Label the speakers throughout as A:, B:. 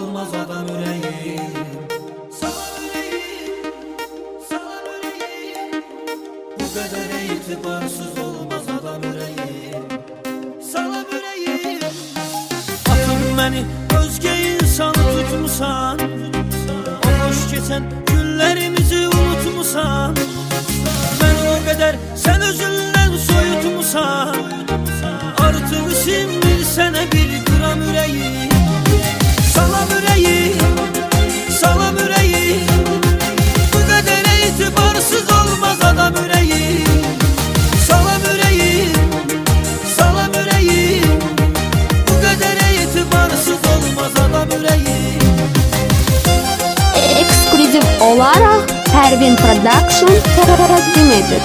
A: olmaz adam yüreğim. Salam yüreğim, salam yüreğim. Bu kadar itibarsız olmaz adam yüreğim. Salam yüreğim. Atın beni özge insanı tutmusan, o boş geçen günlerimizi unutmusan. Ben o kadar sen özünden soyutmusan, artık şimdi sana bir gram yüreğim. Salam yüreğim, salam yüreğim. Bu kadar itibarsız olmaz adam yüreğim. Salam yüreğim, salam yüreğim. Bu kadar itibarsız olmaz adam yüreğim.
B: Ekskluziv olarak Pervin Production takdim edir.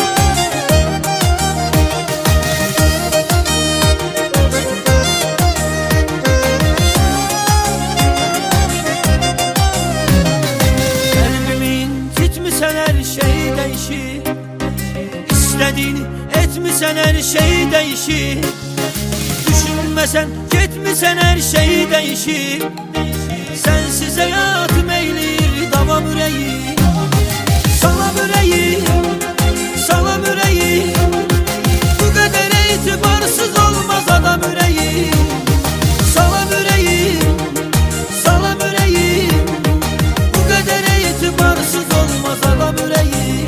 A: Gitmişsen her şey değişir, İstediğini etmişsen her şey değişir. Düşünmesen gitmişsen her şey değişir. Sensiz hayatım eğilir davam yüreğim. Salam yüreğim, salam yüreğim. Bu kadar itibarsız olmaz adam yüreğim. Salam yüreğim, salam yüreğim. Bu kadar itibarsız olmaz adam yüreğim.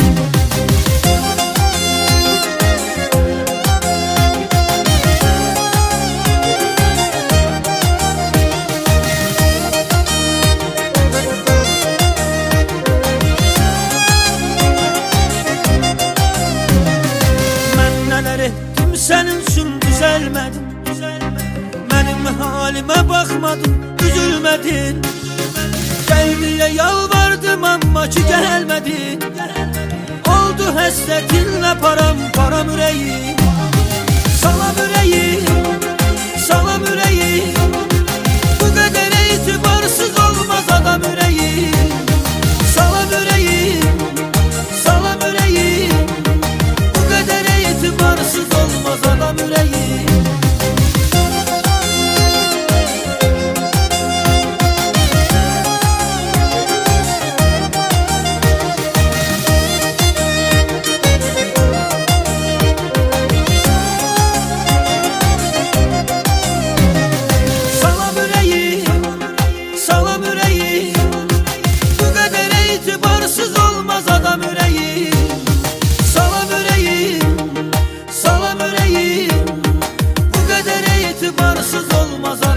A: Ben neler ettim senin için düzelmedin. Benim halime bakmadın, üzülmedin. Gel diye yalvardım ama ki gelmedin. Oldu hasretinle param yüreğim. Salam yüreğim, salam yüreğim. Bu kadar itibarsız olmaz adam yüreğim. Salam yüreğim, salam yüreğim. Bu kadar itibarsız olmaz adam yüreğim. Salam yüreğim, bu kadar itibarsız olmaz adam yüreğim. Salam yüreğim, salam yüreğim. Bu kadar itibarsız olmaz adam yüreğim.